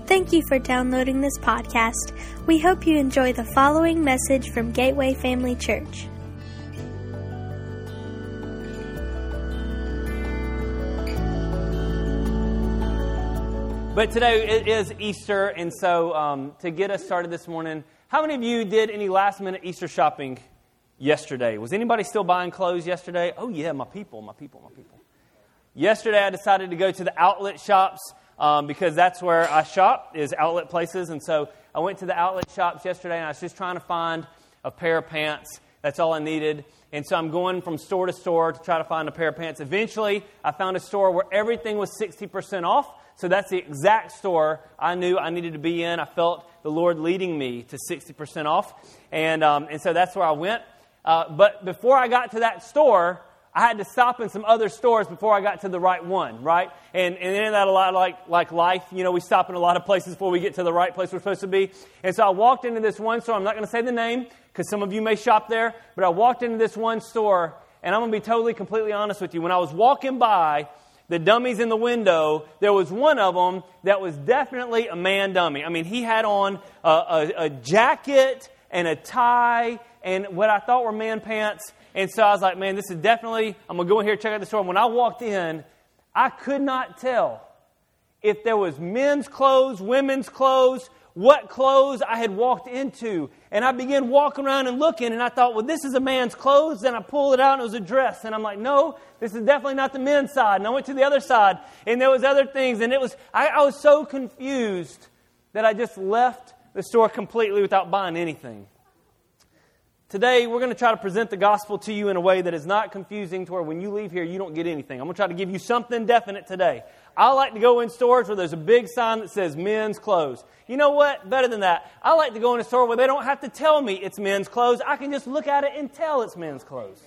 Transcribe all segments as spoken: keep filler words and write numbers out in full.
Thank you for downloading this podcast. We hope you enjoy the following message from Gateway Family Church. But today it is Easter, and so um, to get us started this morning, how many of you did any last-minute Easter shopping yesterday? Was anybody still buying clothes yesterday? Oh yeah, my people, my people, my people. Yesterday I decided to go to the outlet shops um, because that's where I shop, is outlet places. And so I went to the outlet shops yesterday, and I was just trying to find a pair of pants. That's all I needed. And so I'm going from store to store to try to find a pair of pants. Eventually, I found a store where everything was sixty percent off. So that's the exact store I knew I needed to be in. I felt the Lord leading me to sixty percent off. And um, and so that's where I went. Uh, but before I got to that store, I had to stop in some other stores before I got to the right one, right? And and isn't that a lot like, like life? You know, we stop in a lot of places before we get to the right place we're supposed to be. And so I walked into this one store. I'm not going to say the name because some of you may shop there. But I walked into this one store, and I'm going to be totally, completely honest with you. When I was walking by the dummies in the window, there was one of them that was definitely a man dummy. I mean, he had on a, a, a jacket and a tie and what I thought were man pants. And so I was like, man, this is definitely, I'm going to go in here and check out the store. And when I walked in, I could not tell if there was men's clothes, women's clothes, what clothes I had walked into. And I began walking around and looking, and I thought, well, this is a man's clothes. Then I pulled it out, and it was a dress. And I'm like, no, this is definitely not the men's side. And I went to the other side, and there was other things. And it was, I, I was so confused that I just left the store completely without buying anything. Today, we're going to try to present the gospel to you in a way that is not confusing to where when you leave here, you don't get anything. I'm going to try to give you something definite today. I like to go in stores where there's a big sign that says men's clothes. You know what? Better than that. I like to go in a store where they don't have to tell me it's men's clothes. I can just look at it and tell it's men's clothes.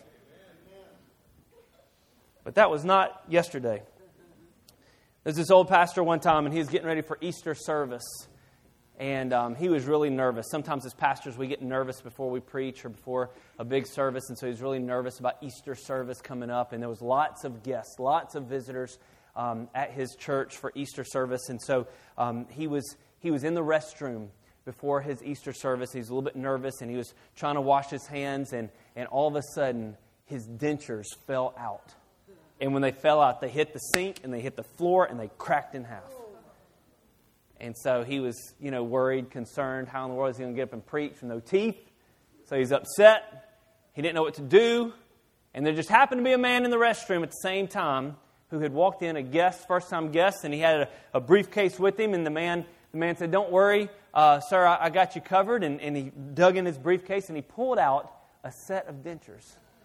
But that was not yesterday. There's this old pastor one time, and he was getting ready for Easter service. And um, he was really nervous. Sometimes as pastors, we get nervous before we preach or before a big service. And so he was really nervous about Easter service coming up. And there was lots of guests, lots of visitors um, at his church for Easter service. And so um, he was he was in the restroom before his Easter service. He was a little bit nervous, and he was trying to wash his hands. And, and all of a sudden, his dentures fell out. And when they fell out, they hit the sink, and they hit the floor, and they cracked in half. And so he was, you know, worried, concerned. How in the world is he going to get up and preach with no teeth? So he's upset. He didn't know what to do. And there just happened to be a man in the restroom at the same time who had walked in, a guest, first-time guest, and he had a, a briefcase with him. And the man the man said, don't worry, uh, sir, I, I got you covered. And, and he dug in his briefcase, and he pulled out a set of dentures.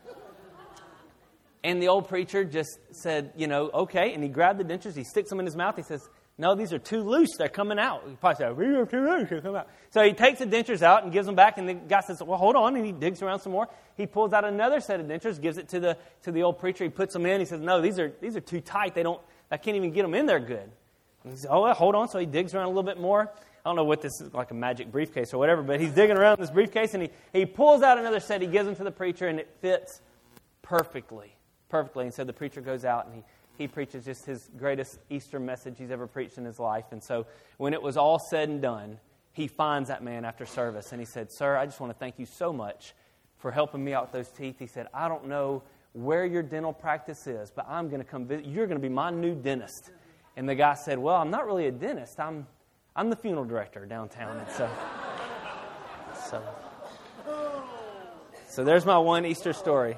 And the old preacher just said, you know, okay. And he grabbed the dentures. He sticks them in his mouth. He says, no, these are too loose. They're coming out. He probably said, these are too loose. They're coming out. So he takes the dentures out and gives them back. And the guy says, well, hold on. And he digs around some more. He pulls out another set of dentures, gives it to the to the old preacher. He puts them in. He says, no, these are these are too tight. They don't. I can't even get them in there good. And he says, oh, well, hold on. So he digs around a little bit more. I don't know what this is, like a magic briefcase or whatever, but he's digging around in this briefcase, and he, he pulls out another set. He gives them to the preacher, and it fits perfectly, perfectly. And so the preacher goes out, and he He preaches just his greatest Easter message he's ever preached in his life. And so when it was all said and done, he finds that man after service. And he said, sir, I just want to thank you so much for helping me out with those teeth. He said, I don't know where your dental practice is, but I'm going to come visit. You're going to be my new dentist. And the guy said, well, I'm not really a dentist. I'm I'm the funeral director downtown. And so, so, so there's my one Easter story.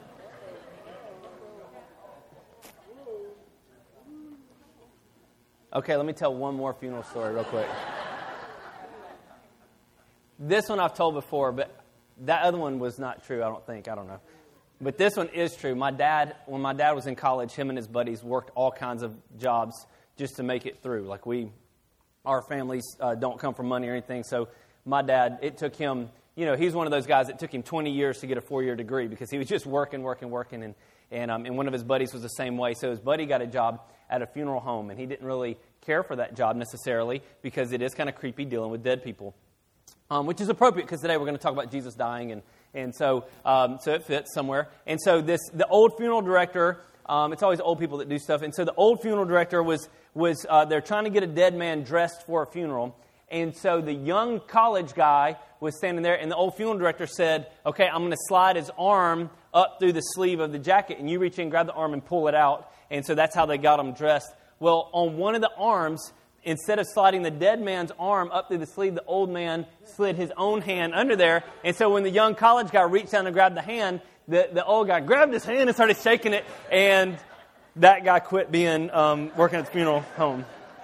Okay, let me tell one more funeral story real quick. This one I've told before, but that other one was not true, I don't think. I don't know. But this one is true. My dad, when my dad was in college, him and his buddies worked all kinds of jobs just to make it through. Like we, our families uh, don't come from money or anything. So my dad, it took him, you know, he's one of those guys that took him twenty years to get a four-year degree because he was just working, working, working. And, and, um, and one of his buddies was the same way. So his buddy got a job at a funeral home, and he didn't really care for that job necessarily because it is kind of creepy dealing with dead people, um, which is appropriate because today we're going to talk about Jesus dying, and and so um, so it fits somewhere. And so this the old funeral director Um, it's always old people that do stuff. And so the old funeral director was, was uh, they're trying to get a dead man dressed for a funeral. And so the young college guy was standing there, and the old funeral director said, okay, I'm going to slide his arm up through the sleeve of the jacket, and you reach in, grab the arm, and pull it out. And so that's how they got him dressed. Well, on one of the arms, instead of sliding the dead man's arm up through the sleeve, the old man slid his own hand under there. And so when the young college guy reached down and grabbed the hand, the, the old guy grabbed his hand and started shaking it, and that guy quit being um, working at the funeral home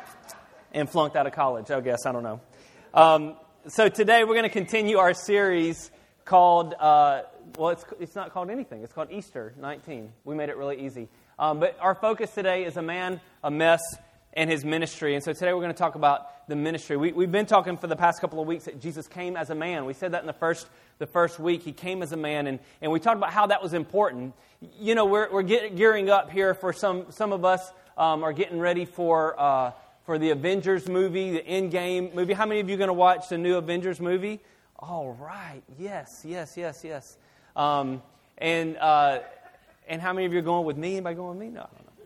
and flunked out of college, I guess. I don't know. Um, so today we're going to continue our series called, uh, well, it's it's not called anything. It's called Easter nineteen. We made it really easy. Um, but our focus today is a man, a mess, and his ministry. And so today we're going to talk about the ministry. We, we've been talking for the past couple of weeks that Jesus came as a man. We said that in the first the first week. He came as a man, and, and we talked about how that was important. You know, we're we're get, gearing up here for some some of us um, are getting ready for uh, for the Avengers movie, the Endgame movie. How many of you are going to watch the new Avengers movie? All right. Yes, yes, yes, yes. Um, and uh, and how many of you are going with me? Anybody going with me? No, I don't know.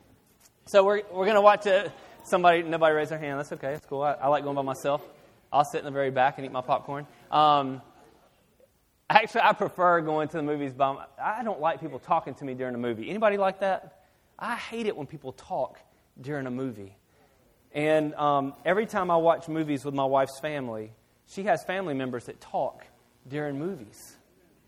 So we're we're going to watch it. Somebody, nobody raised their hand. That's okay. That's cool. I, I like going by myself. I'll sit in the very back and eat my popcorn. Um, actually, I prefer going to the movies by my, I don't like people talking to me during a movie. Anybody like that? I hate it when people talk during a movie. And um, every time I watch movies with my wife's family, she has family members that talk during movies.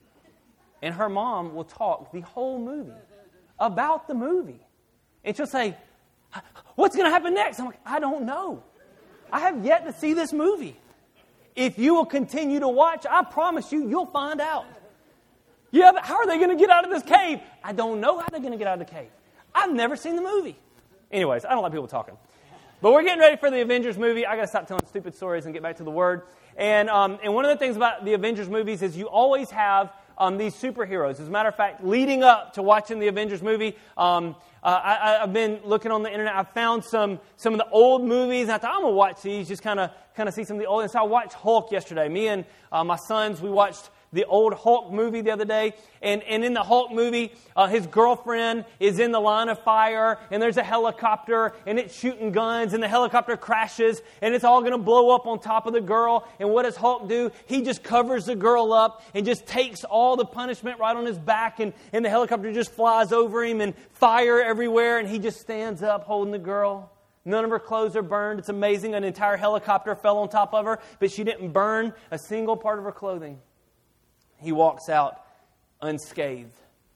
And her mom will talk the whole movie about the movie. And she'll say, what's going to happen next? I'm like, I don't know. I have yet to see this movie. If you will continue to watch, I promise you, you'll find out. Yeah, but how are they going to get out of this cave? I don't know how they're going to get out of the cave. I've never seen the movie. Anyways, I don't like people talking. But we're getting ready for the Avengers movie. I got to stop telling stupid stories and get back to the Word. And um, and one of the things about the Avengers movies is you always have um, these superheroes. As a matter of fact, leading up to watching the Avengers movie, um, uh, I, I've been looking on the internet. I found some some of the old movies. And I thought, I'm going to watch these, just kind of kind of see some of the old. And so I watched Hulk yesterday. Me and uh, my sons, we watched the old Hulk movie the other day. And, and in the Hulk movie, uh, his girlfriend is in the line of fire, and there's a helicopter, and it's shooting guns, and the helicopter crashes, and it's all going to blow up on top of the girl. And what does Hulk do? He just covers the girl up and just takes all the punishment right on his back, and, and the helicopter just flies over him, and fire everywhere, and he just stands up holding the girl. None of her clothes are burned. It's amazing. An entire helicopter fell on top of her, but she didn't burn a single part of her clothing. He walks out unscathed.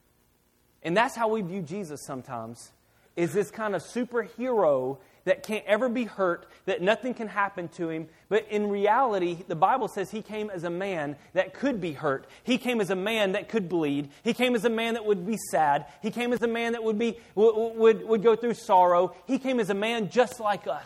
And that's how we view Jesus sometimes, is this kind of superhero that can't ever be hurt, that nothing can happen to him. But in reality, the Bible says he came as a man that could be hurt. He came as a man that could bleed. He came as a man that would be sad. He came as a man that would be would, would, would go through sorrow. He came as a man just like us.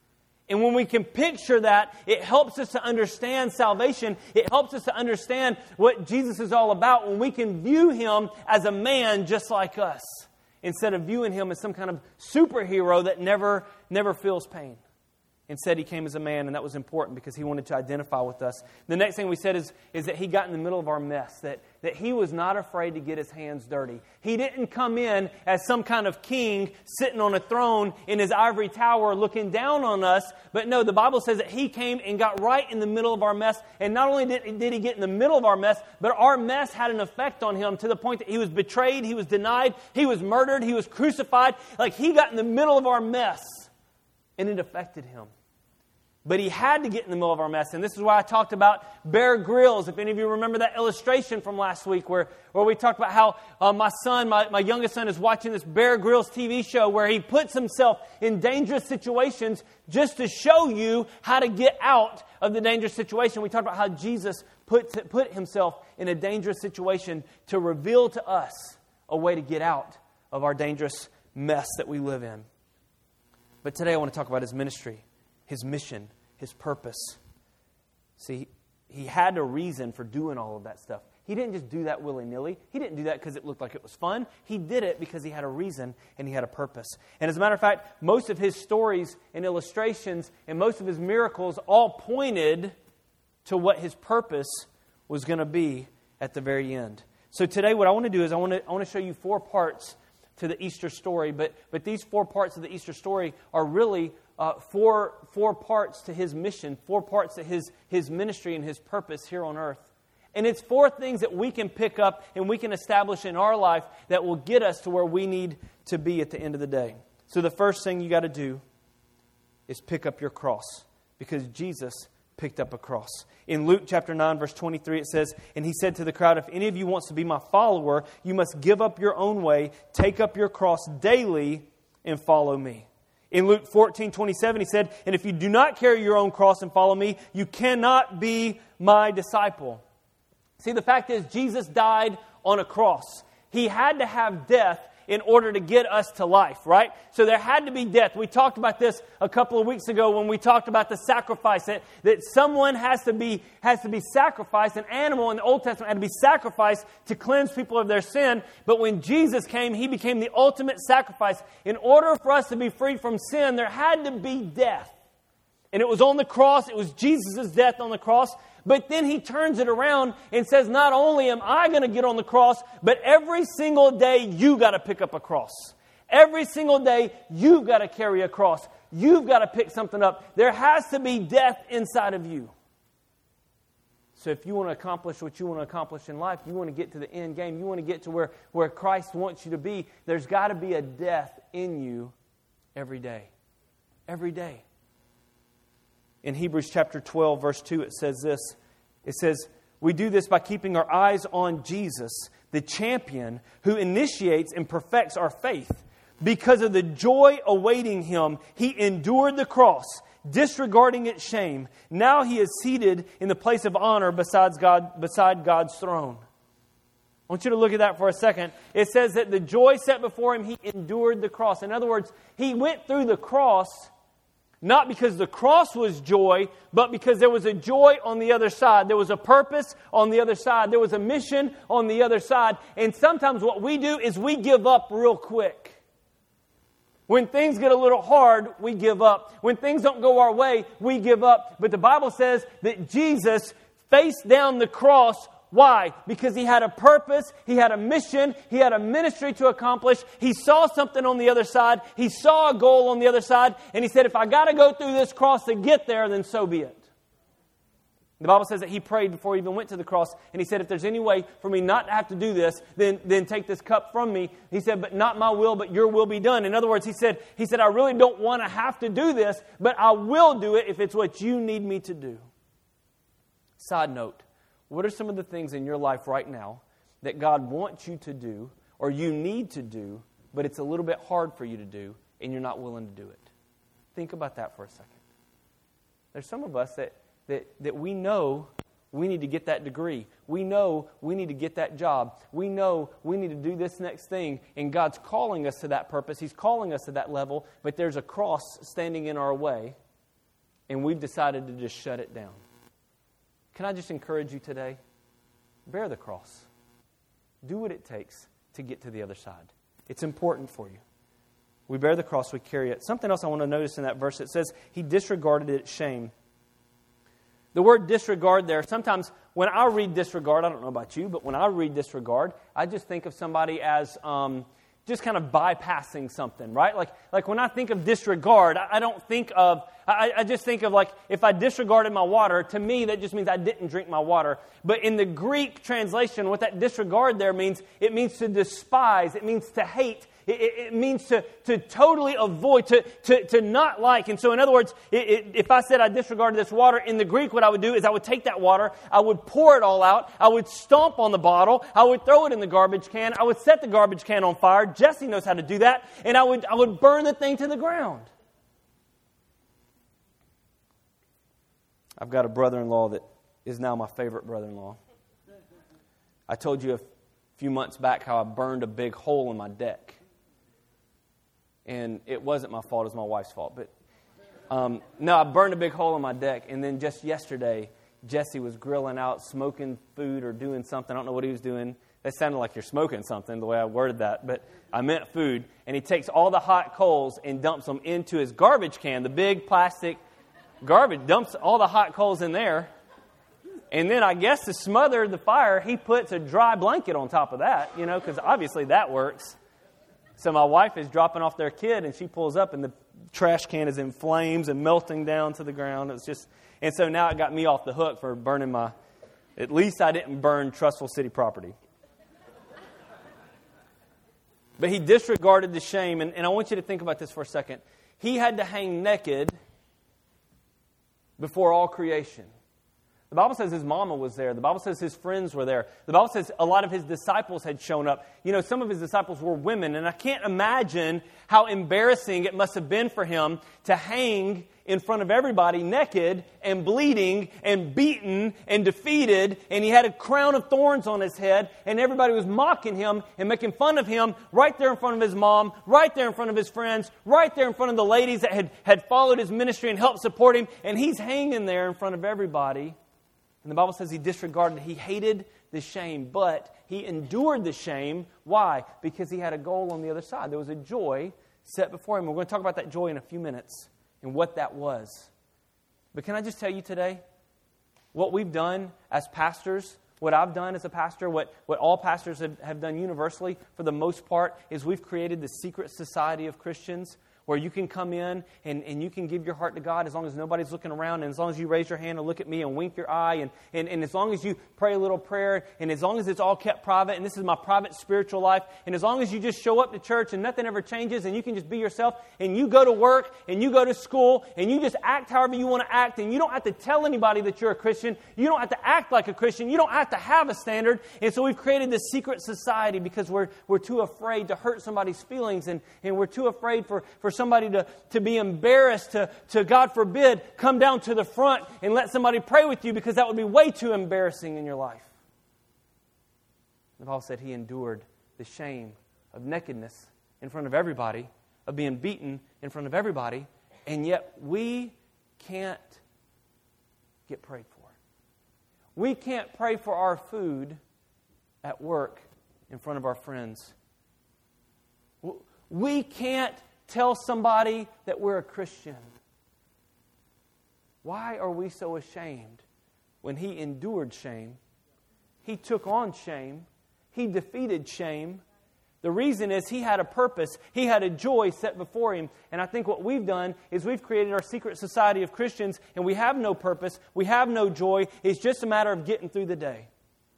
And when we can picture that, it helps us to understand salvation. It helps us to understand what Jesus is all about when we can view Him as a man just like us, instead of viewing Him as some kind of superhero that never, never feels pain. Instead, He came as a man, and that was important because He wanted to identify with us. The next thing we said is, is that He got in the middle of our mess, that, that He was not afraid to get His hands dirty. He didn't come in as some kind of king sitting on a throne in His ivory tower looking down on us. But no, the Bible says that He came and got right in the middle of our mess. And not only did, did He get in the middle of our mess, but our mess had an effect on Him to the point that He was betrayed, He was denied, He was murdered, He was crucified. Like He got in the middle of our mess, and it affected Him. But He had to get in the middle of our mess. And this is why I talked about Bear Grylls. If any of you remember that illustration from last week where, where we talked about how uh, my son, my, my youngest son, is watching this Bear Grylls T V show where he puts himself in dangerous situations just to show you how to get out of the dangerous situation. We talked about how Jesus put, put Himself in a dangerous situation to reveal to us a way to get out of our dangerous mess that we live in. But today I want to talk about His ministry, His mission, His purpose. See, He had a reason for doing all of that stuff. He didn't just do that willy-nilly. He didn't do that because it looked like it was fun. He did it because He had a reason and He had a purpose. And as a matter of fact, most of His stories and illustrations and most of His miracles all pointed to what His purpose was going to be at the very end. So today what I want to do is I want to, I want to show you four parts to the Easter story, but, but these four parts of the Easter story are really uh, four, four parts to His mission, four parts to His, His ministry and His purpose here on earth. And it's four things that we can pick up and we can establish in our life that will get us to where we need to be at the end of the day. So the first thing you got to do is pick up your cross, because Jesus picked up a cross. In Luke chapter nine, verse twenty-three, it says, "And He said to the crowd, if any of you wants to be my follower, you must give up your own way, take up your cross daily, and follow me." In Luke fourteen, twenty-seven, He said, "And if you do not carry your own cross and follow me, you cannot be my disciple." See, the fact is, Jesus died on a cross. He had to have death in order to get us to life, right? So there had to be death. We talked about this a couple of weeks ago when we talked about the sacrifice, that, that someone has to be has to be sacrificed. An animal in the Old Testament had to be sacrificed to cleanse people of their sin. But when Jesus came, He became the ultimate sacrifice. In order for us to be freed from sin, there had to be death. And it was on the cross. It was Jesus' death on the cross. But then He turns it around and says, not only am I going to get on the cross, but every single day you got to pick up a cross. Every single day you've got to carry a cross. You've got to pick something up. There has to be death inside of you. So if you want to accomplish what you want to accomplish in life, you want to get to the end game, you want to get to where, where Christ wants you to be, there's got to be a death in you every day. Every day. In Hebrews chapter twelve, verse two, it says this. It says, "We do this by keeping our eyes on Jesus, the champion who initiates and perfects our faith. Because of the joy awaiting Him, He endured the cross, disregarding its shame. Now He is seated in the place of honor besides God, beside God's throne." I want you to look at that for a second. It says that the joy set before Him, He endured the cross. In other words, He went through the cross not because the cross was joy, but because there was a joy on the other side. There was a purpose on the other side. There was a mission on the other side. And sometimes what we do is we give up real quick. When things get a little hard, we give up. When things don't go our way, we give up. But the Bible says that Jesus faced down the cross. Why? Because He had a purpose, He had a mission, He had a ministry to accomplish. He saw something on the other side. He saw a goal on the other side. And He said, if I got to go through this cross to get there, then so be it. The Bible says that He prayed before He even went to the cross. And He said, if there's any way for me not to have to do this, then, then take this cup from me. He said, but not my will, but your will be done. In other words, He said, He said, I really don't want to have to do this, but I will do it if it's what you need me to do. Side note. What are some of the things in your life right now that God wants you to do or you need to do, but it's a little bit hard for you to do and you're not willing to do it? Think about that for a second. There's some of us that, that, that we know we need to get that degree. We know we need to get that job. We know we need to do this next thing, and God's calling us to that purpose. He's calling us to that level, but there's a cross standing in our way, and we've decided to just shut it down. Can I just encourage you today? Bear the cross. Do what it takes to get to the other side. It's important for you. We bear the cross, we carry it. Something else I want to notice in that verse, it says, He disregarded its shame. The word disregard there, sometimes when I read disregard, I don't know about you, but when I read disregard, I just think of somebody as um, just kind of bypassing something, right? Like, like when I think of disregard, I, I don't think of, I, I just think of like, if I disregarded my water, to me that just means I didn't drink my water. But in the Greek translation, what that disregard there means, it means to despise, it means to hate, it, it, it means to, to totally avoid, to, to, to not like. And so in other words, it, it, if I said I disregarded this water, in the Greek what I would do is I would take that water, I would pour it all out, I would stomp on the bottle, I would throw it in the garbage can, I would set the garbage can on fire. Jesse knows how to do that. And I would, I would burn the thing to the ground. I've got a brother-in-law that is now my favorite brother-in-law. I told you a few months back how I burned a big hole in my deck. And it wasn't my fault, it was my wife's fault. But um, no, I burned a big hole in my deck. And then just yesterday, Jesse was grilling out, smoking food or doing something. I don't know what he was doing. That sounded like you're smoking something, the way I worded that. But I meant food. And he takes all the hot coals and dumps them into his garbage can, the big plastic garbage, dumps all the hot coals in there. And then I guess to smother the fire, he puts a dry blanket on top of that, you know, because obviously that works. so my wife is dropping off their kid, and she pulls up, and the trash can is in flames and melting down to the ground. It was just, and so now it got me off the hook for burning my, at least I didn't burn Trustful City property. But he disregarded the shame, and, and I want you to think about this for a second. He had to hang naked before all creation. The Bible says his mama was there. The Bible says his friends were there. The Bible says a lot of his disciples had shown up. You know, some of his disciples were women, and I can't imagine how embarrassing it must have been for him to hang in front of everybody naked and bleeding and beaten and defeated, and he had a crown of thorns on his head, and everybody was mocking him and making fun of him right there in front of his mom, right there in front of his friends, right there in front of the ladies that had, had followed his ministry and helped support him, and he's hanging there in front of everybody. And the Bible says he disregarded, he hated the shame, but he endured the shame. Why? Because he had a goal on the other side. There was a joy set before him. We're going to talk about that joy in a few minutes and what that was. But can I just tell you today, what we've done as pastors, what I've done as a pastor, what, what all pastors have, have done universally for the most part, is we've created the secret society of Christians where you can come in and, and you can give your heart to God as long as nobody's looking around, and as long as you raise your hand and look at me and wink your eye, and, and, and as long as you pray a little prayer, and as long as it's all kept private, and this is my private spiritual life, and as long as you just show up to church and nothing ever changes, and you can just be yourself, and you go to work, and you go to school, and you just act however you want to act, and you don't have to tell anybody that you're a Christian, you don't have to act like a Christian, you don't have to have a standard, and so we've created this secret society because we're we're too afraid to hurt somebody's feelings, and, and we're too afraid for, for somebody to, to be embarrassed, to, to, God forbid, come down to the front and let somebody pray with you, because that would be way too embarrassing in your life. The Bible said he endured the shame of nakedness in front of everybody, of being beaten in front of everybody, and yet we can't get prayed for. We can't pray for our food at work in front of our friends. We can't tell somebody that we're a Christian. Why are we so ashamed when he endured shame? He took on shame. He defeated shame. The reason is he had a purpose. He had a joy set before him. And I think what we've done is we've created our secret society of Christians, and we have no purpose. We have no joy. It's just a matter of getting through the day.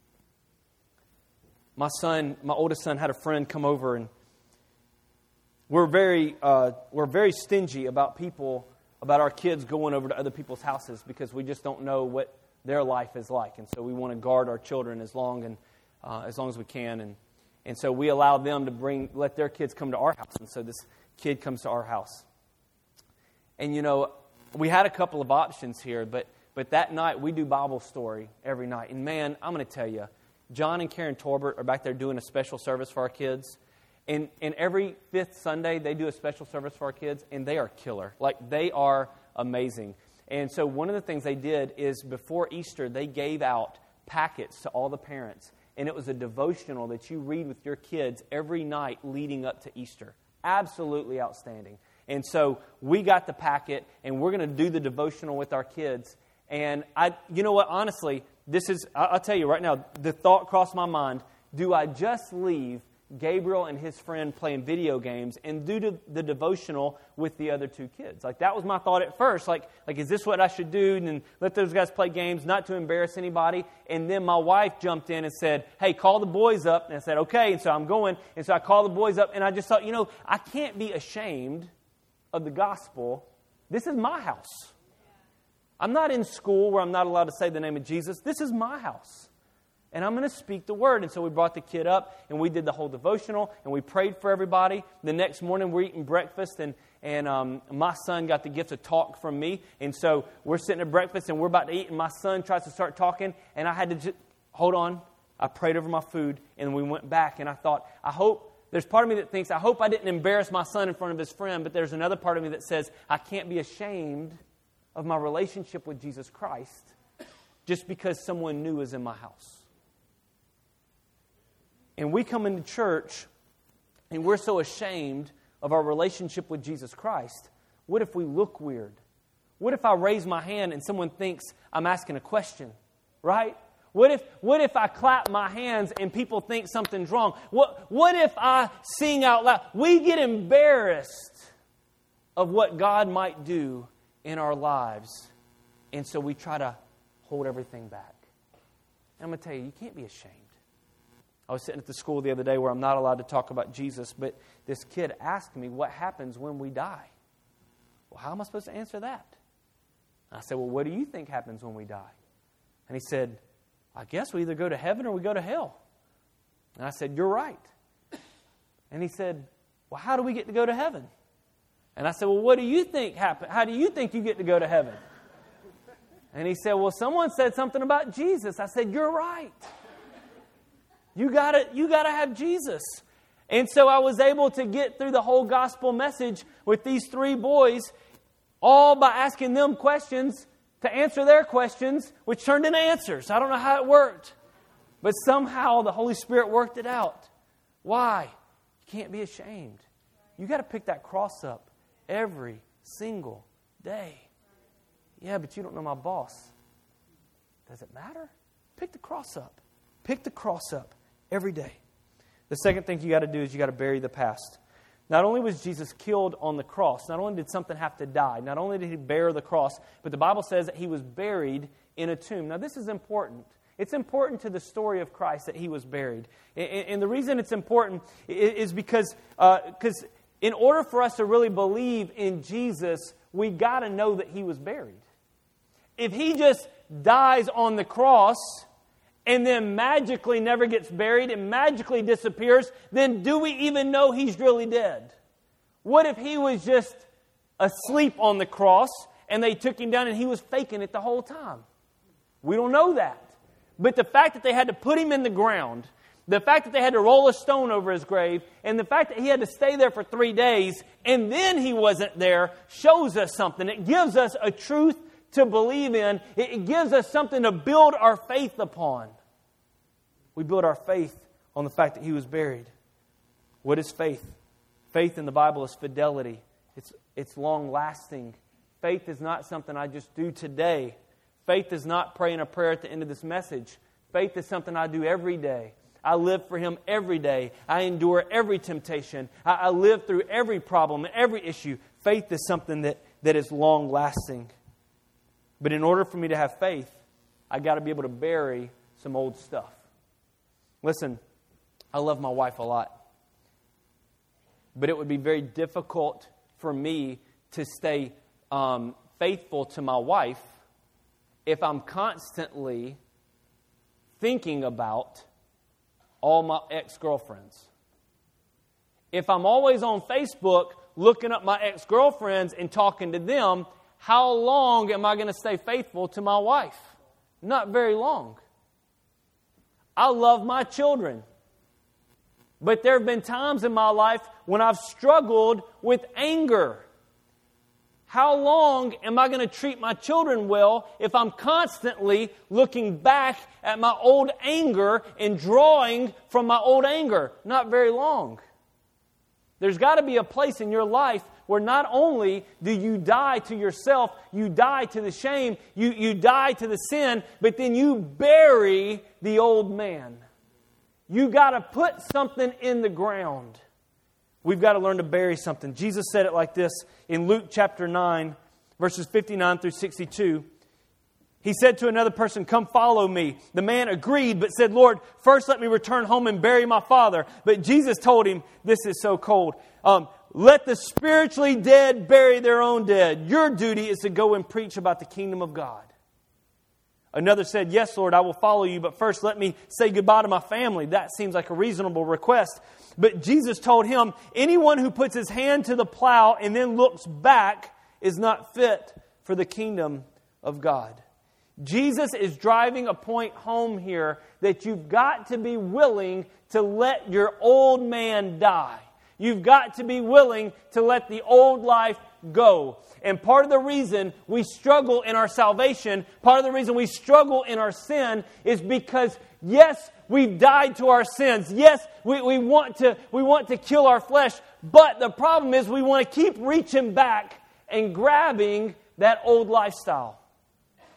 My son, my oldest son, had a friend come over, and We're very uh, we're very stingy about people, about our kids going over to other people's houses, because we just don't know what their life is like, and so we want to guard our children as long and uh, as long as we can, and and so we allow them to bring let their kids come to our house, and so this kid comes to our house, and you know we had a couple of options here, but but that night we do Bible story every night, and man, I'm going to tell you, John and Karen Torbert are back there doing a special service for our kids. And, and every fifth Sunday, they do a special service for our kids, and they are killer. Like, they are amazing. And so one of the things they did is before Easter, they gave out packets to all the parents. And it was a devotional that you read with your kids every night leading up to Easter. Absolutely outstanding. And so we got the packet, and we're going to do the devotional with our kids. And I, you know what, honestly, this is, I'll tell you right now, the thought crossed my mind, do I just leave Gabriel and his friend playing video games and do the devotional with the other two kids? Like, that was my thought at first. Like, like is this what I should do? And let those guys play games, not to embarrass anybody. And then my wife jumped in and said, hey, call the boys up. And I said, okay. And so I'm going. And so I called the boys up. And I just thought, you know, I can't be ashamed of the gospel. This is my house. I'm not in school where I'm not allowed to say the name of Jesus. This is my house. And I'm going to speak the word. And so we brought the kid up, and we did the whole devotional, and we prayed for everybody. The next morning, we're eating breakfast, and, and um, my son got the gift of talk from me. And so we're sitting at breakfast, and we're about to eat, and my son tries to start talking, and I had to just, hold on. I prayed over my food, and we went back, and I thought, I hope, there's part of me that thinks, I hope I didn't embarrass my son in front of his friend, but there's another part of me that says, I can't be ashamed of my relationship with Jesus Christ just because someone new is in my house. And we come into church, and we're so ashamed of our relationship with Jesus Christ. What if we look weird? What if I raise my hand and someone thinks I'm asking a question, right? What if, what if I clap my hands and people think something's wrong? What, what if I sing out loud? We get embarrassed of what God might do in our lives. And so we try to hold everything back. And I'm going to tell you, you can't be ashamed. I was sitting at the school the other day where I'm not allowed to talk about Jesus, but this kid asked me, what happens when we die? Well, how am I supposed to answer that? And I said, well, what do you think happens when we die? And he said, I guess we either go to heaven or we go to hell. And I said, you're right. And he said, well, how do we get to go to heaven? And I said, well, what do you think happen? How do you think you get to go to heaven? And he said, well, someone said something about Jesus. I said, you're right. You gotta, you gotta have Jesus. And so I was able to get through the whole gospel message with these three boys, all by asking them questions to answer their questions, which turned into answers. I don't know how it worked, but somehow the Holy Spirit worked it out. Why? You can't be ashamed. You got to pick that cross up every single day. Yeah, but you don't know my boss. Does it matter? Pick the cross up. Pick the cross up every day. The second thing you got to do is you got to bury the past. Not only was Jesus killed on the cross, not only did something have to die, not only did he bear the cross, but the Bible says that he was buried in a tomb. Now this is important. It's important to the story of Christ that he was buried. And the reason it's important is because uh, because in order for us to really believe in Jesus, we got to know that he was buried. If he just dies on the cross and then magically never gets buried and magically disappears, then do we even know he's really dead? What if he was just asleep on the cross and they took him down and he was faking it the whole time? We don't know that. But the fact that they had to put him in the ground, the fact that they had to roll a stone over his grave, and the fact that he had to stay there for three days and then he wasn't there shows us something. It gives us a truth to believe in. It gives us something to build our faith upon. We build our faith on the fact that he was buried. What is faith? Faith in the Bible is fidelity. It's, it's long-lasting. Faith is not something I just do today. Faith is not praying a prayer at the end of this message. Faith is something I do every day. I live for him every day. I endure every temptation. I, I live through every problem, every issue. Faith is something that, that is long-lasting. But in order for me to have faith, I got to be able to bury some old stuff. Listen, I love my wife a lot. But it would be very difficult for me to stay um, faithful to my wife if I'm constantly thinking about all my ex-girlfriends. If I'm always on Facebook looking up my ex-girlfriends and talking to them, how long am I going to stay faithful to my wife? Not very long. I love my children. But there have been times in my life when I've struggled with anger. How long am I going to treat my children well if I'm constantly looking back at my old anger and drawing from my old anger? Not very long. There's got to be a place in your life where not only do you die to yourself, you die to the shame, you, you die to the sin, but then you bury the old man. You got to put something in the ground. We've got to learn to bury something. Jesus said it like this in Luke chapter nine, verses fifty-nine through sixty-two. He said to another person, "Come follow me." The man agreed, but said, "Lord, first let me return home and bury my father." But Jesus told him, this is so cold, um, let the spiritually dead bury their own dead. Your duty is to go and preach about the kingdom of God. Another said, "Yes, Lord, I will follow you, but first let me say goodbye to my family." That seems like a reasonable request. But Jesus told him, anyone who puts his hand to the plow and then looks back is not fit for the kingdom of God. Jesus is driving a point home here that you've got to be willing to let your old man die. You've got to be willing to let the old life go. And part of the reason we struggle in our salvation, part of the reason we struggle in our sin is because, yes, we've died to our sins. Yes, we, we want to we want to kill our flesh. But the problem is we want to keep reaching back and grabbing that old lifestyle.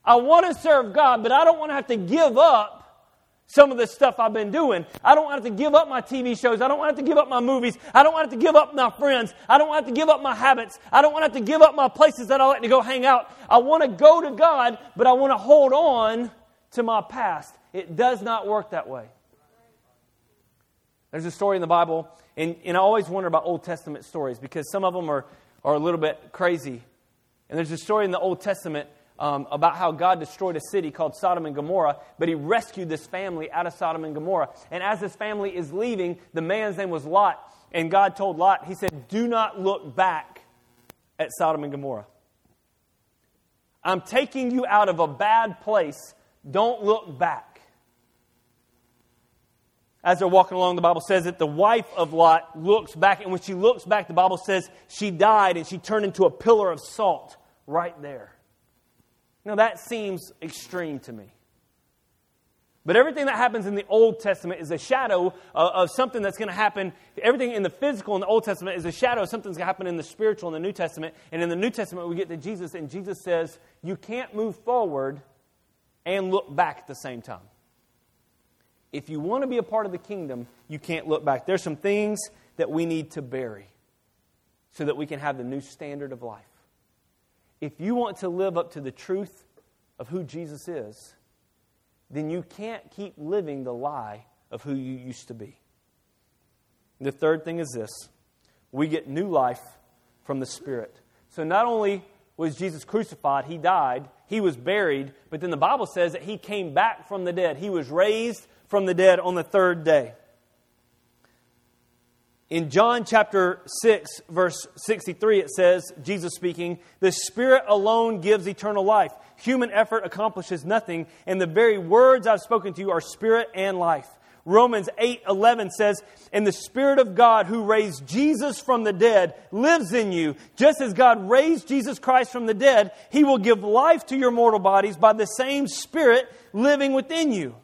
I want to serve God, but I don't want to have to give up some of the stuff I've been doing. I don't want to have to give up my T V shows. I don't want to have to give up my movies. I don't want to have to give up my friends. I don't want to have to give up my habits. I don't want to have to give up my places that I like to go hang out. I want to go to God, but I want to hold on to my past. It does not work that way. There's a story in the Bible, and, and I always wonder about Old Testament stories because some of them are, are a little bit crazy. And there's a story in the Old Testament Um, about how God destroyed a city called Sodom and Gomorrah, but He rescued this family out of Sodom and Gomorrah. And as this family is leaving, the man's name was Lot, and God told Lot, He said, do not look back at Sodom and Gomorrah. I'm taking you out of a bad place. Don't look back. As they're walking along, the Bible says that the wife of Lot looks back, and when she looks back, the Bible says she died and she turned into a pillar of salt right there. Now, that seems extreme to me. But everything that happens in the Old Testament is a shadow of, of something that's going to happen. Everything in the physical in the Old Testament is a shadow of something that's going to happen in the spiritual in the New Testament. And in the New Testament, we get to Jesus, and Jesus says, you can't move forward and look back at the same time. If you want to be a part of the kingdom, you can't look back. There's some things that we need to bury so that we can have the new standard of life. If you want to live up to the truth of who Jesus is, then you can't keep living the lie of who you used to be. The third thing is this. We get new life from the Spirit. So not only was Jesus crucified, He died, He was buried, but then the Bible says that He came back from the dead. He was raised from the dead on the third day. In John chapter six, verse sixty-three, it says, Jesus speaking, the Spirit alone gives eternal life. Human effort accomplishes nothing, and the very words I've spoken to you are spirit and life. Romans eight eleven says, and the Spirit of God who raised Jesus from the dead lives in you. Just as God raised Jesus Christ from the dead, He will give life to your mortal bodies by the same Spirit living within you.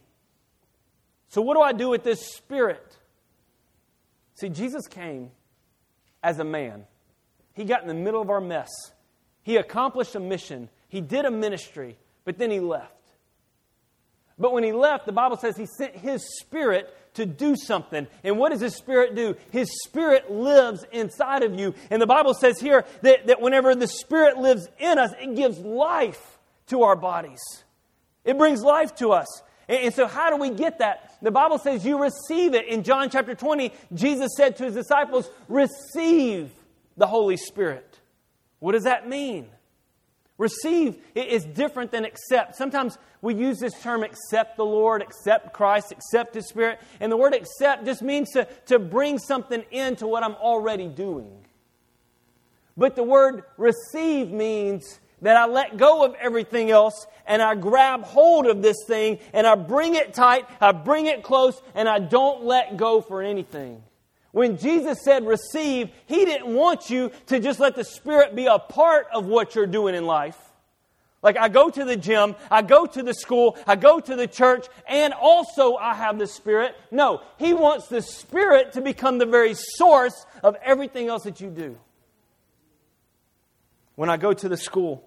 So what do I do with this Spirit? See, Jesus came as a man. He got in the middle of our mess. He accomplished a mission. He did a ministry, but then He left. But when He left, the Bible says He sent His Spirit to do something. And what does His Spirit do? His Spirit lives inside of you. And the Bible says here that, that whenever the Spirit lives in us, it gives life to our bodies. It brings life to us. And so how do we get that? The Bible says you receive it. In John chapter twenty, Jesus said to His disciples, receive the Holy Spirit. What does that mean? Receive is different than accept. Sometimes we use this term accept the Lord, accept Christ, accept His Spirit. And the word accept just means to, to bring something into what I'm already doing. But the word receive means that I let go of everything else and I grab hold of this thing and I bring it tight, I bring it close, and I don't let go for anything. When Jesus said receive, He didn't want you to just let the Spirit be a part of what you're doing in life. Like I go to the gym, I go to the school, I go to the church, and also I have the Spirit. No, He wants the Spirit to become the very source of everything else that you do. When I go to the school,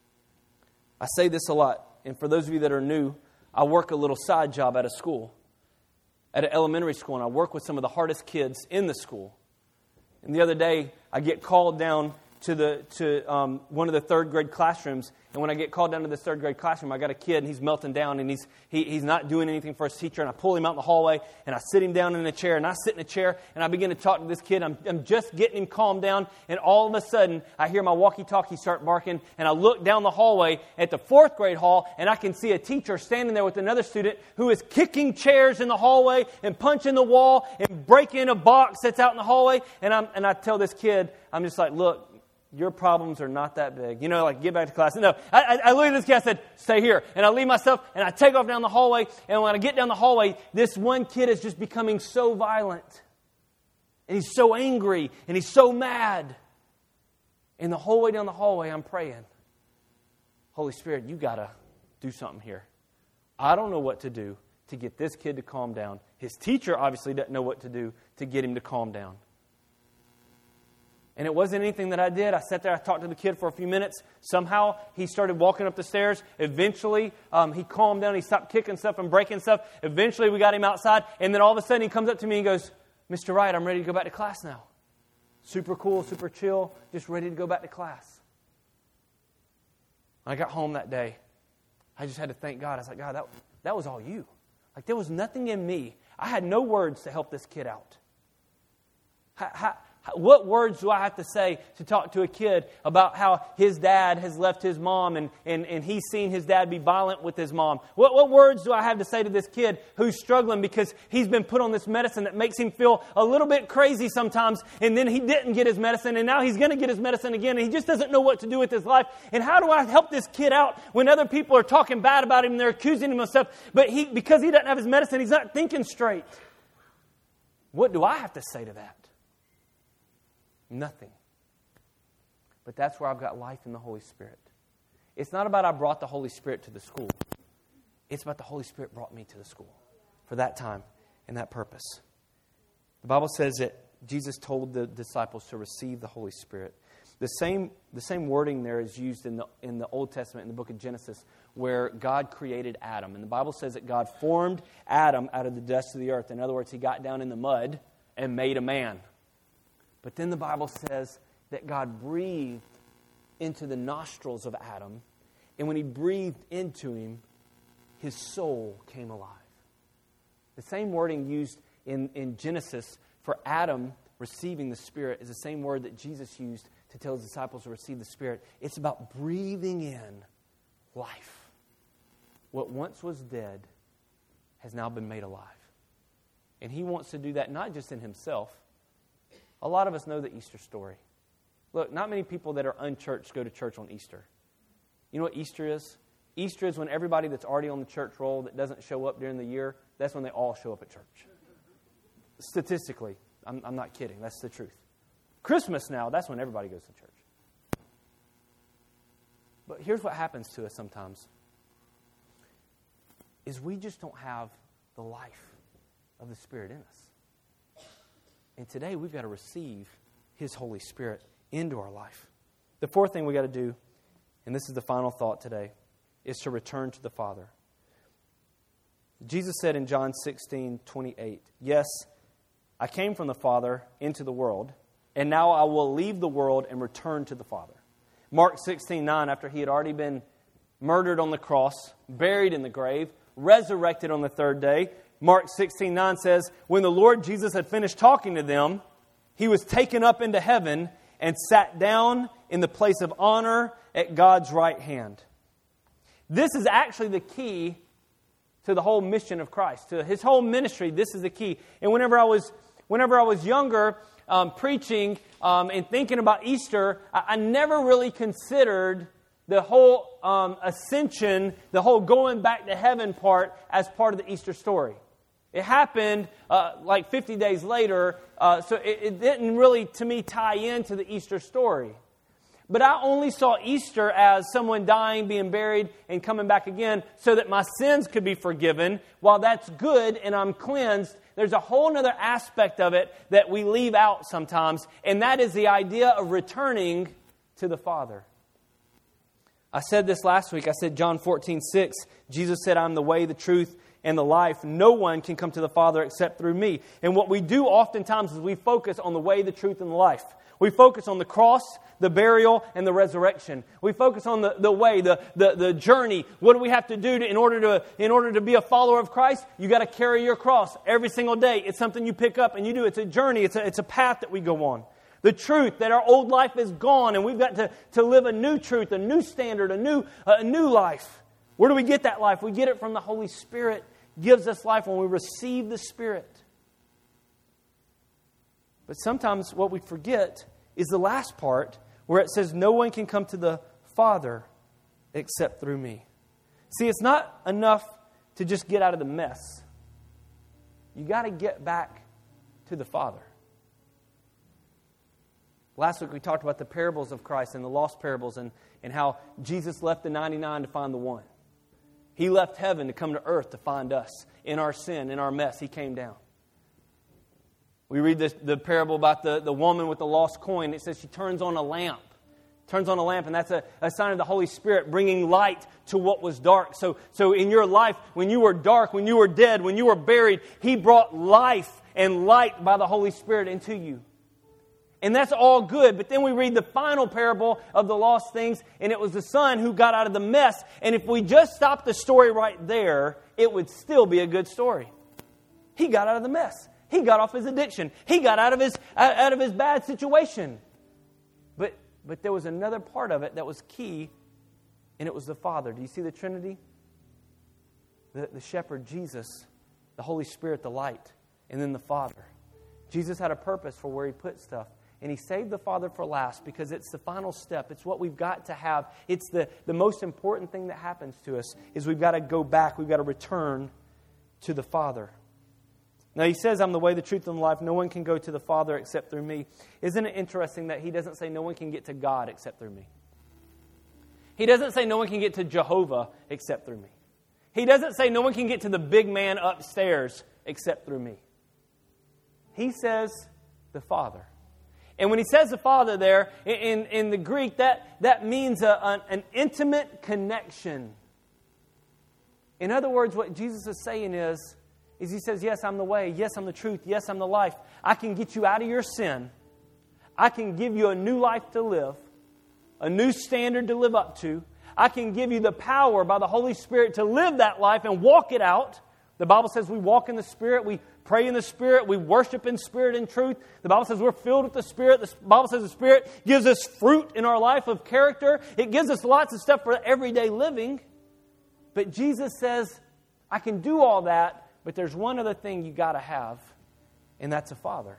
I say this a lot, and for those of you that are new, I work a little side job at a school, at an elementary school, and I work with some of the hardest kids in the school. And the other day, I get called down to the to um, one of the third grade classrooms. And when I get called down to this third grade classroom, I got a kid and he's melting down and he's he, he's not doing anything for his teacher. And I pull him out in the hallway and I sit him down in a chair and I sit in a chair and I begin to talk to this kid. I'm, I'm just getting him calmed down, and all of a sudden I hear my walkie-talkie start barking, and I look down the hallway at the fourth grade hall and I can see a teacher standing there with another student who is kicking chairs in the hallway and punching the wall and breaking a box that's out in the hallway. And I'm and I tell this kid, I'm just like, look, your problems are not that big. You know, like, get back to class. No, I, I, I look at this kid, I said, stay here. And I leave myself, and I take off down the hallway. And when I get down the hallway, this one kid is just becoming so violent. And he's so angry, and he's so mad. And the whole way down the hallway, I'm praying, Holy Spirit, you got to do something here. I don't know what to do to get this kid to calm down. His teacher obviously doesn't know what to do to get him to calm down. And it wasn't anything that I did. I sat there, I talked to the kid for a few minutes. Somehow, he started walking up the stairs. Eventually, um, he calmed down. He stopped kicking stuff and breaking stuff. Eventually, we got him outside. And then all of a sudden, he comes up to me and goes, Mister Wright, I'm ready to go back to class now. Super cool, super chill, just ready to go back to class. When I got home that day, I just had to thank God. I was like, God, that, that was all you. Like, there was nothing in me. I had no words to help this kid out. How, how, what words do I have to say to talk to a kid about how his dad has left his mom and, and, and he's seen his dad be violent with his mom? What, what words do I have to say to this kid who's struggling because he's been put on this medicine that makes him feel a little bit crazy sometimes, and then he didn't get his medicine and now he's going to get his medicine again and he just doesn't know what to do with his life? And how do I help this kid out when other people are talking bad about him and they're accusing him of stuff, but he because he doesn't have his medicine, he's not thinking straight? What do I have to say to that? Nothing. But that's where I've got life in the Holy Spirit. It's not about I brought the Holy Spirit to the school. It's about the Holy Spirit brought me to the school for that time and that purpose. The Bible says that Jesus told the disciples to receive the Holy Spirit. The same, the same wording there is used in the, in the Old Testament, in the book of Genesis, where God created Adam. And the Bible says that God formed Adam out of the dust of the earth. In other words, he got down in the mud and made a man. But then the Bible says that God breathed into the nostrils of Adam, and when he breathed into him, his soul came alive. The same wording used in, in Genesis for Adam receiving the Spirit is the same word that Jesus used to tell his disciples to receive the Spirit. It's about breathing in life. What once was dead has now been made alive. And he wants to do that not just in himself. A lot of us know the Easter story. Look, not many people that are unchurched go to church on Easter. You know what Easter is? Easter is when everybody that's already on the church roll that doesn't show up during the year, that's when they all show up at church. Statistically, I'm, I'm not kidding. That's the truth. Christmas now, that's when everybody goes to church. But here's what happens to us sometimes, is we just don't have the life of the Spirit in us. And today we've got to receive His Holy Spirit into our life. The fourth thing we got to do, and this is the final thought today, is to return to the Father. Jesus said in John sixteen twenty-eight, "Yes, I came from the Father into the world, and now I will leave the world and return to the Father." Mark sixteen nine, after He had already been murdered on the cross, buried in the grave, resurrected on the third day, Mark sixteen nine says, when the Lord Jesus had finished talking to them, He was taken up into heaven and sat down in the place of honor at God's right hand. This is actually the key to the whole mission of Christ, to His whole ministry. This is the key. And whenever I was, whenever I was younger, um, preaching um, and thinking about Easter, I, I never really considered the whole um, ascension, the whole going back to heaven part as part of the Easter story. It happened uh, like fifty days later, uh, so it, it didn't really, to me, tie into the Easter story. But I only saw Easter as someone dying, being buried, and coming back again so that my sins could be forgiven. While that's good and I'm cleansed, there's a whole other aspect of it that we leave out sometimes, and that is the idea of returning to the Father. I said this last week. I said John fourteen six. Jesus said, "I'm the way, the truth, and the life. No one can come to the Father except through me." And what we do oftentimes is we focus on the way, the truth, and the life. We focus on the cross, the burial, and the resurrection. We focus on the, the way, the, the, the journey. What do we have to do to, in order to in order to be a follower of Christ? You got to carry your cross every single day. It's something you pick up and you do. It's a journey. It's a, it's a path that we go on. The truth that our old life is gone and we've got to, to live a new truth, a new standard, a new, a new life. Where do we get that life? We get it from the Holy Spirit. Gives us life when we receive the Spirit. But sometimes what we forget is the last part where it says, "No one can come to the Father except through me." See, it's not enough to just get out of the mess. You got to get back to the Father. Last week we talked about the parables of Christ and the lost parables and, and how Jesus left the ninety-nine to find the one. He left heaven to come to earth to find us. In our sin, in our mess, He came down. We read this, the parable about the, the woman with the lost coin. It says she turns on a lamp. Turns on a lamp, and that's a, a sign of the Holy Spirit bringing light to what was dark. So, so in your life, when you were dark, when you were dead, when you were buried, He brought life and light by the Holy Spirit into you. And that's all good. But then we read the final parable of the lost things, and it was the son who got out of the mess. And if we just stopped the story right there, it would still be a good story. He got out of the mess. He got off his addiction. He got out of his out of his bad situation. But but there was another part of it that was key, and it was the Father. Do you see the Trinity? The, the shepherd, Jesus, the Holy Spirit, the light, and then the Father. Jesus had a purpose for where He put stuff. And He saved the Father for last because it's the final step. It's what we've got to have. It's the, the most important thing that happens to us is we've got to go back. We've got to return to the Father. Now He says, I'm the way, the truth, and the life. No one can go to the Father except through me. Isn't it interesting that He doesn't say no one can get to God except through me? He doesn't say no one can get to Jehovah except through me. He doesn't say no one can get to the big man upstairs except through me. He says the Father. And when He says the Father there, in, in the Greek, that, that means a, an, an intimate connection. In other words, what Jesus is saying is, is He says, yes, I'm the way. Yes, I'm the truth. Yes, I'm the life. I can get you out of your sin. I can give you a new life to live, a new standard to live up to. I can give you the power by the Holy Spirit to live that life and walk it out. The Bible says we walk in the Spirit, we pray in the Spirit, we worship in spirit and truth. The Bible says we're filled with the Spirit. The Bible says the Spirit gives us fruit in our life of character. It gives us lots of stuff for everyday living. But Jesus says, I can do all that, but there's one other thing you got to have, and that's a Father.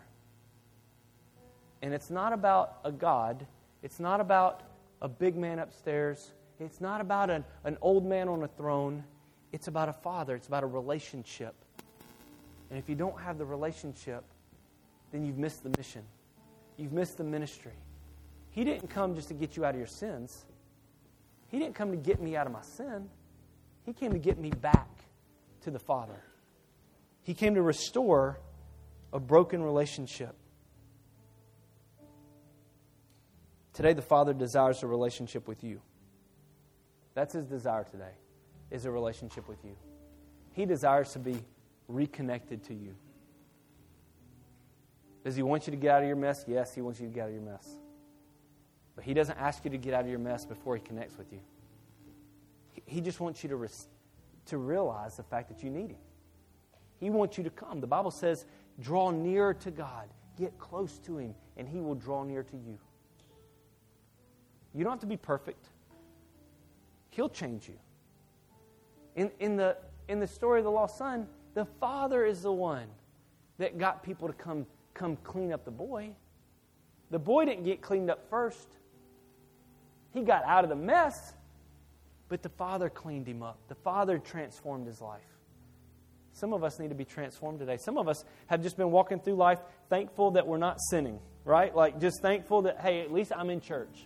And it's not about a God. It's not about a big man upstairs. It's not about an, an old man on a throne. It's about a Father. It's about a relationship. And if you don't have the relationship, then you've missed the mission. You've missed the ministry. He didn't come just to get you out of your sins. He didn't come to get me out of my sin. He came to get me back to the Father. He came to restore a broken relationship. Today, the Father desires a relationship with you. That's His desire today, is a relationship with you. He desires to be reconnected to you. Does He want you to get out of your mess? Yes, He wants you to get out of your mess. But He doesn't ask you to get out of your mess before He connects with you. He just wants you to, res- to realize the fact that you need Him. He wants you to come. The Bible says, draw near to God. Get close to Him, and He will draw near to you. You don't have to be perfect. He'll change you. In, in, the, in the story of the lost son, the Father is the one that got people to come, come clean up the boy. The boy didn't get cleaned up first. He got out of the mess, but the Father cleaned him up. The Father transformed his life. Some of us need to be transformed today. Some of us have just been walking through life thankful that we're not sinning, right? Like just thankful that, hey, at least I'm in church.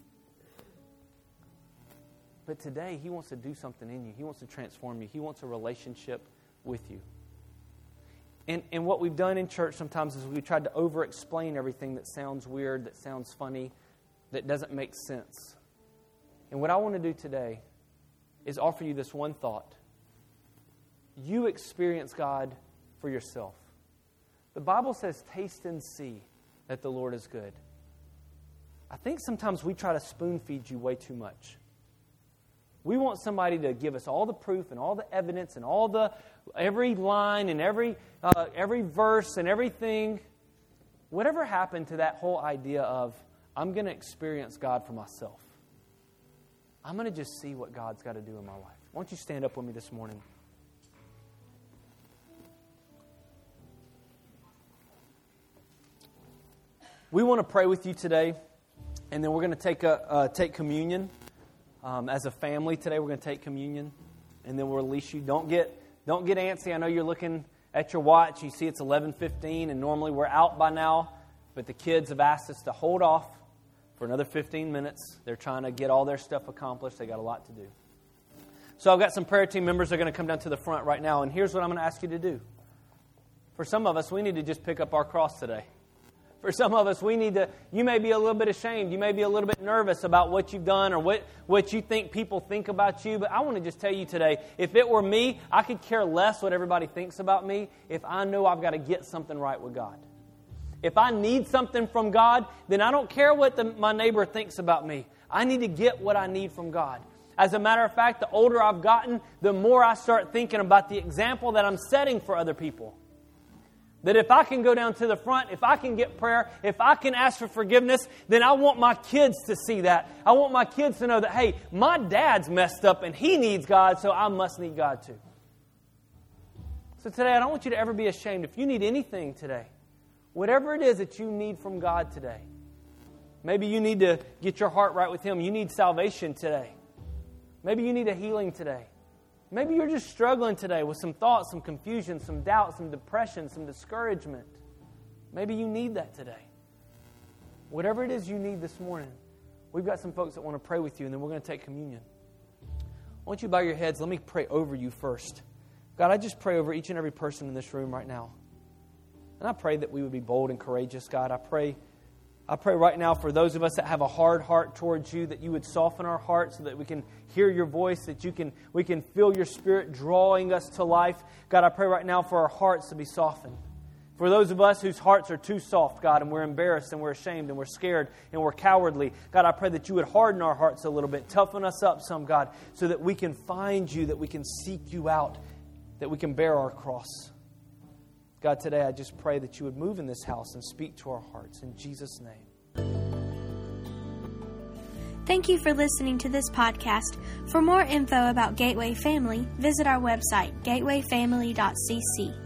But today, He wants to do something in you. He wants to transform you. He wants a relationship with you. And, and what we've done in church sometimes is we've tried to over-explain everything that sounds weird, that sounds funny, that doesn't make sense. And what I want to do today is offer you this one thought. You experience God for yourself. The Bible says, taste and see that the Lord is good. I think sometimes we try to spoon-feed you way too much. We want somebody to give us all the proof and all the evidence and all the every line and every uh, every verse and everything. Whatever happened to that whole idea of, I'm going to experience God for myself? I'm going to just see what God's got to do in my life. Why don't you stand up with me this morning? We want to pray with you today, and then we're going to take a uh, take communion. Um, as a family today, we're going to take communion, and then we'll release you. Don't get don't get antsy. I know you're looking at your watch. You see it's eleven fifteen, and normally we're out by now, but the kids have asked us to hold off for another fifteen minutes. They're trying to get all their stuff accomplished. They got a lot to do. So I've got some prayer team members that are going to come down to the front right now, and here's what I'm going to ask you to do. For some of us, we need to just pick up our cross today. For some of us, we need to, you may be a little bit ashamed. You may be a little bit nervous about what you've done or what, what you think people think about you. But I want to just tell you today, if it were me, I could care less what everybody thinks about me if I know I've got to get something right with God. If I need something from God, then I don't care what the, my neighbor thinks about me. I need to get what I need from God. As a matter of fact, the older I've gotten, the more I start thinking about the example that I'm setting for other people. That if I can go down to the front, if I can get prayer, if I can ask for forgiveness, then I want my kids to see that. I want my kids to know that, hey, my dad's messed up and he needs God, so I must need God too. So today, I don't want you to ever be ashamed. If you need anything today, whatever it is that you need from God today, maybe you need to get your heart right with Him. You need salvation today. Maybe you need a healing today. Maybe you're just struggling today with some thoughts, some confusion, some doubt, some depression, some discouragement. Maybe you need that today. Whatever it is you need this morning, we've got some folks that want to pray with you, and then we're going to take communion. I want you to bow your heads. Let me pray over you first. God, I just pray over each and every person in this room right now. And I pray that we would be bold and courageous, God. I pray I pray right now for those of us that have a hard heart towards you, that you would soften our hearts so that we can hear your voice, that you can we can feel your Spirit drawing us to life. God, I pray right now for our hearts to be softened. For those of us whose hearts are too soft, God, and we're embarrassed and we're ashamed and we're scared and we're cowardly, God, I pray that you would harden our hearts a little bit, toughen us up some, God, so that we can find you, that we can seek you out, that we can bear our cross. God, today I just pray that you would move in this house and speak to our hearts. In Jesus' name. Thank you for listening to this podcast. For more info about Gateway Family, visit our website, gateway family dot c c.